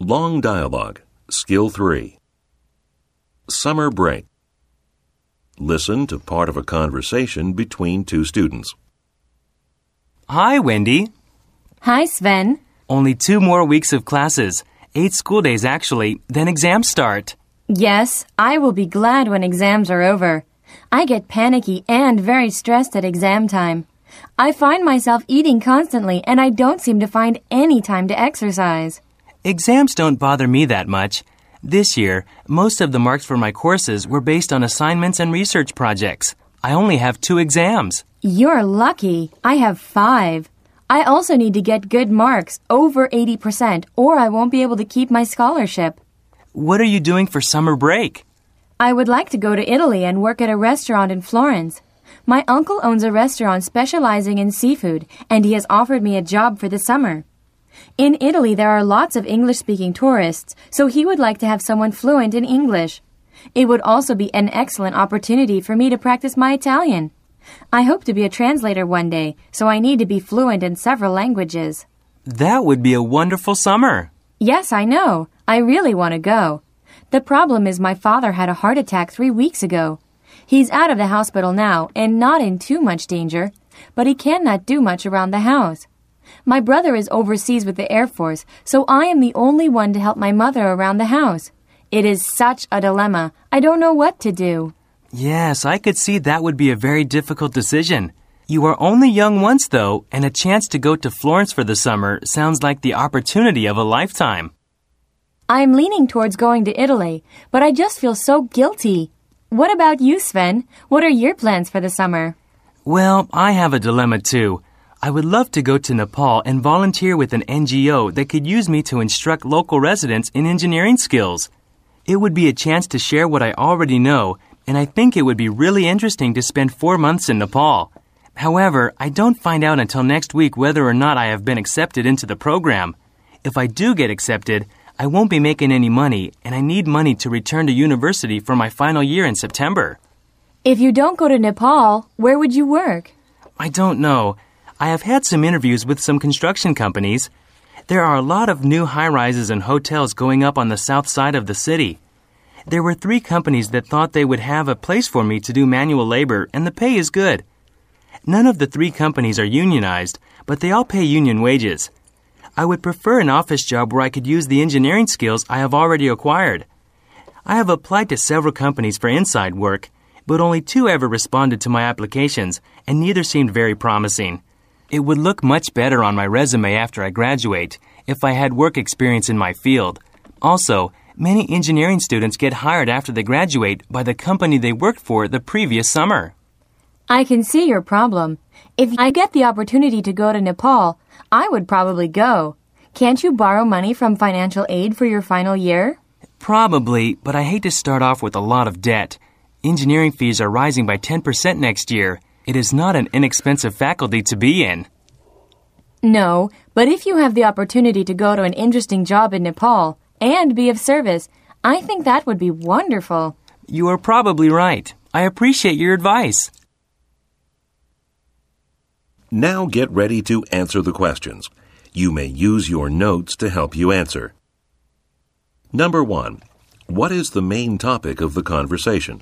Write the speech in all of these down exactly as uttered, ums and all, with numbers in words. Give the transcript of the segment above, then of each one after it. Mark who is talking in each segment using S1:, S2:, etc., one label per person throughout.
S1: Long dialogue. Skill three. Summer break. Listen to part of a conversation between two students.
S2: Hi, Wendy.
S3: Hi, Sven.
S2: Only two more weeks of classes. Eight school days, actually. Then exams start.
S3: Yes, I will be glad when exams are over. I get panicky and very stressed at exam time. I find myself eating constantly and I don't seem to find any time to exercise.
S2: Exams don't bother me that much. This year, most of the marks for my courses were based on assignments and research projects. I only have two exams.
S3: You're lucky. I have five. I also need to get good marks, over eighty percent, or I won't be able to keep my scholarship.
S2: What are you doing for summer break?
S3: I would like to go to Italy and work at a restaurant in Florence. My uncle owns a restaurant specializing in seafood, and he has offered me a job for the summer. In Italy, there are lots of English-speaking tourists, so he would like to have someone fluent in English. It would also be an excellent opportunity for me to practice my Italian. I hope to be a translator one day, so I need to be fluent in several languages.
S2: That would be a wonderful summer.
S3: Yes, I know. I really want to go. The problem is my father had a heart attack three weeks ago. He's out of the hospital now and not in too much danger, but he cannot do much around the house. My brother is overseas with the Air Force, so I am the only one to help my mother around the house. It is such a dilemma. I don't know what to do.
S2: Yes, I could see that would be a very difficult decision. You are only young once, though, and a chance to go to Florence for the summer sounds like the opportunity of a lifetime.
S3: I'm leaning towards going to Italy, but I just feel so guilty. What about you, Sven? What are your plans for the summer?
S2: Well, I have a dilemma, too. I would love to go to Nepal and volunteer with an N G O that could use me to instruct local residents in engineering skills. It would be a chance to share what I already know, and I think it would be really interesting to spend four months in Nepal. However, I don't find out until next week whether or not I have been accepted into the program. If I do get accepted, I won't be making any money, and I need money to return to university for my final year in September.
S3: If you don't go to Nepal, where would you work?
S2: I don't know. I have had some interviews with some construction companies. There are a lot of new high-rises and hotels going up on the south side of the city. There were three companies that thought they would have a place for me to do manual labor, and the pay is good. None of the three companies are unionized, but they all pay union wages. I would prefer an office job where I could use the engineering skills I have already acquired. I have applied to several companies for inside work, but only two ever responded to my applications, and neither seemed very promising. It would look much better on my resume after I graduate if I had work experience in my field. Also, many engineering students get hired after they graduate by the company they worked for the previous summer.
S3: I can see your problem. If I get the opportunity to go to Nepal, I would probably go. Can't you borrow money from financial aid for your final year?
S2: Probably, but I hate to start off with a lot of debt. Engineering fees are rising by ten percent next year. It is not an inexpensive faculty to be in.
S3: No, but if you have the opportunity to go to an interesting job in Nepal and be of service, I think that would be wonderful.
S2: You are probably right. I appreciate your advice.
S1: Now get ready to answer the questions. You may use your notes to help you answer. Number one, what is the main topic of the conversation?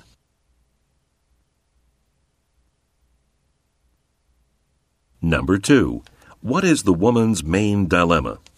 S1: Number two, what is the woman's main dilemma?